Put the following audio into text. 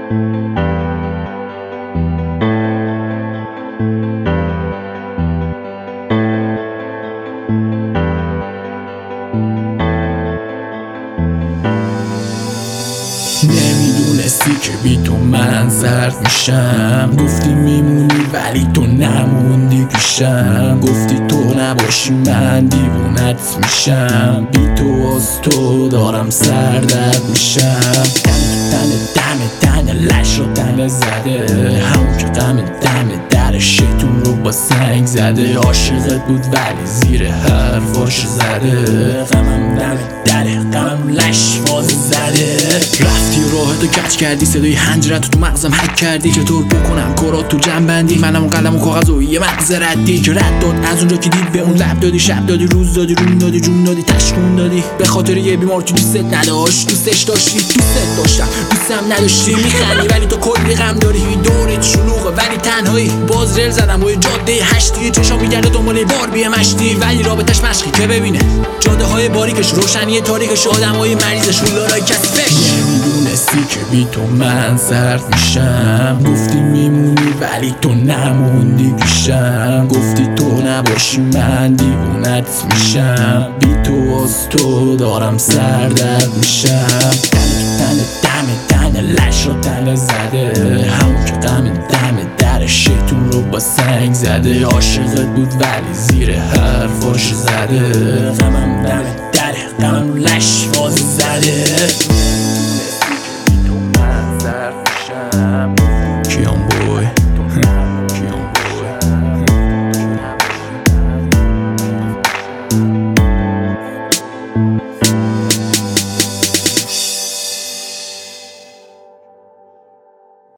نمیدونستی که بی تو من زرد میشم، گفتی میمونی ولی تو نموندی پیشم، گفتی تو نباشی من دیوونت میشم، بی تو از تو دارم سردرد میشم. دم لش رو تنه زده، همون که دم در شیطون رو با سنگ زده، عاشقت بود ولی زیر حرفاش زده، غمم دم دره غمم لش فاز زده. رفتی راهتو کج کردی، صدای حنجرتو تو مغزم حک کردی، چطور بکنم کارات تو جنبندی، منم قلم و کاغذ و یه مغز ردی که رد داد از اونجا که دید به اون لب دادی، شب دادی روز دادی روم دادی جون دادی تشکون دادی، به خاطر یه بیمار که دوستت نداشت دوستش داشتی، دوستت داشتم دوستم نداشتی، میخندی ولی تو کلی غم داری، دورت شلوغه ولی تنهایی، باز رل زدم روی جاده هشتی، چشام میگرده دنبال باربی مشتی، ولی رابطش مشقی که ببینه جاده های باریکش، روشنی تاریکش، آدمای مریضش، رولارای کثیفش. نمیدونستی که بی تو من سرد میشم، گفتی میمونی ولی تو نموندی پیشم، گفتی تو نباشی من دیوونت میشم، بی تو از تو دارم سردرد میشم. دم لش رو تنه زده، همون که دم در شیطون رو با سنگ زده، عاشقت بود ولی زیر حرفاش زده، غمم دم دره غمم لش فاز زده.